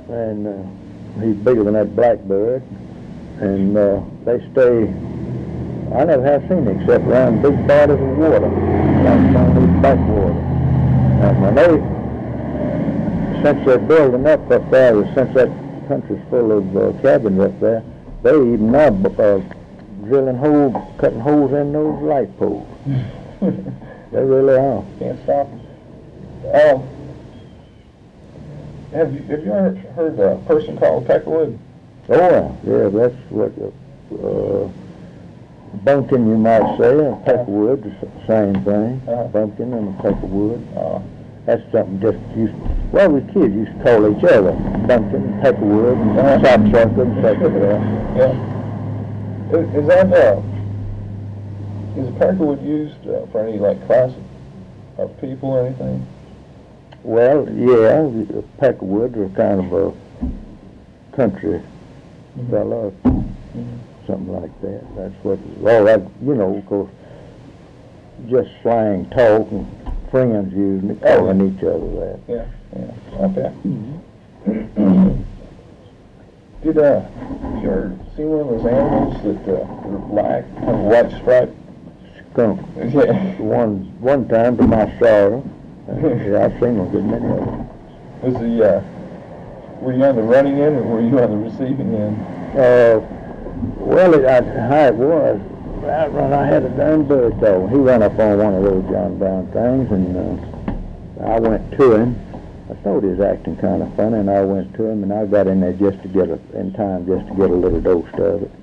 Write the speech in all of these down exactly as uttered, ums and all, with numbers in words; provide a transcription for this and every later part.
and uh, he's bigger than that blackbird, and uh, they stay. I never have seen it except around big bodies of water, like on these backwater. And when they, since they're building up up there, since that country's full of uh, cabins up there, they even now uh, drilling holes, cutting holes in those light poles. They really are. Can't stop them. Um, have you have you ever heard a person called Peckerwood? Oh yeah, that's what uh, bumpkin you might say. A peckerwood, the same thing. Uh-huh. Bumpkin and a peckerwood. Uh, That's something just used. Well, we kids used to call each other bumpkin, peckerwood, and Uh-huh. sapsucker, and stuff like that. yeah. Is, is that uh, is a Peckerwood used uh, for any like class of, of people or anything? Well, yeah, the peckerwoods are kind of a country Mhm. fella, Mm-hmm. something like that. That's what. Well, that you know, of course, just slang talk and friends using it, calling each other that. Yeah, yeah, okay. Mm-hmm. Did uh, have you ever seen one of those animals that uh, are black, kind of white stripe? Skunk. Yeah. One one time to my sorrow. Uh, yeah, I've seen one, good many of them. Was the uh, were you on the running end or were you on the receiving end? Uh, well, it, I, how it was, right when I had a darn bird dog, he ran up on one of those John Brown things, and uh, I went to him. I thought he was acting kind of funny, and I went to him, and I got in there just to get a, in time, just to get a little dose of it.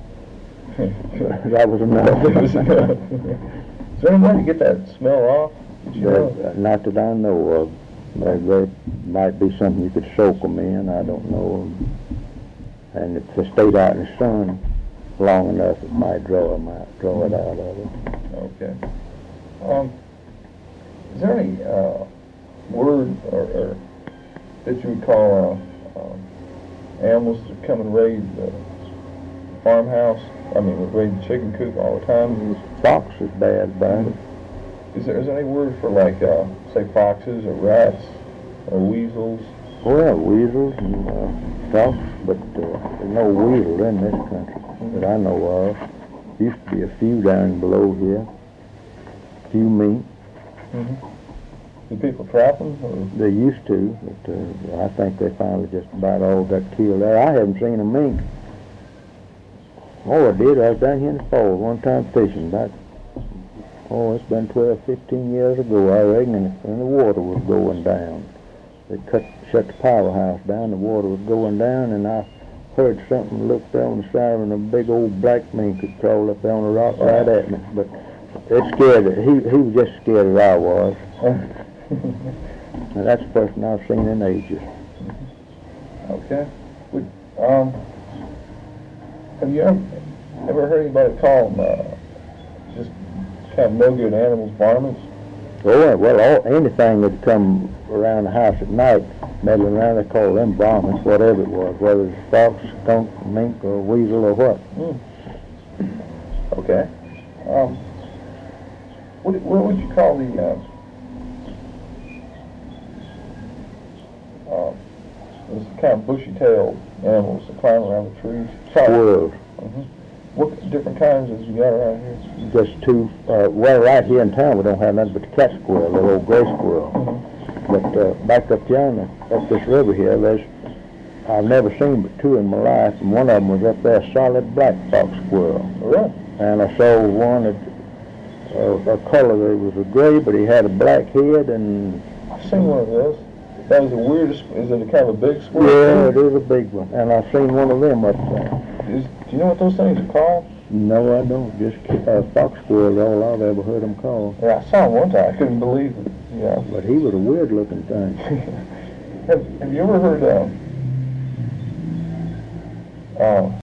That was enough. Is there any way to get that smell off? Did you know? But, uh, not that I know of. There, there might be something you could soak them in, I don't know. And if they stayed out in the sun long enough, it might draw them out, draw it out of it. Okay. Um, is there any uh, word or, or that you would call uh, um, animals that come and raid the farmhouse? I mean, would raid the chicken coop all the time? Fox is bad about it. Is there, is there any word for like, uh, say, foxes or rats or weasels? Well, weasels and uh, fox, but uh, there's no weasel in this country that I know of. Used to be a few down below here, few mink. Mm-hmm. Do people trap them? Or? They used to, but uh, I think they finally just about all got killed there. I haven't seen a mink. Oh, I did. I was down here in the falls one time fishing. About, oh, it's been twelve, fifteen years ago, I reckon, and, and the water was going down. They cut, shut the powerhouse down, the water was going down, and I heard something, looked there on the side, and a big old black mink had crawled up there on the rock right at me. But it scared it. He, he was just scared as I was. Now, that's the person I've seen in ages. Okay. Would, um, have you ever, ever heard anybody call them uh, just kind of no good animals varmints? Oh, well, all, anything that come around the house at night, meddling around, they call them varmints, whatever it was, whether it's fox, skunk, mink, or weasel, or what. Mm. Okay. Um, what, what would you call the, uh, uh, those kind of bushy-tailed animals that climb around the trees? Squirrels. Mm-hmm. What different kinds have you got around here? Just two, uh, well, right here in town we don't have nothing but the cat squirrel, the little gray squirrel. Mm-hmm. But uh, back up yonder, up this river here, there's, I've never seen but two in my life, and one of them was up there, solid black fox squirrel. Really? And I saw one that, uh, a color that was a gray, but he had a black head, and I've seen one of those. That was the weirdest, is it a kind of a big squirrel? yeah, it is a big one. And I've seen one of them up there. Is, do you know what those things are called? No, I don't. Just uh, fox squirrel is all I've ever heard them called. Yeah, I saw him one time. I couldn't believe it. Yeah. But he was a weird-looking thing. have, have you ever heard, um, uh,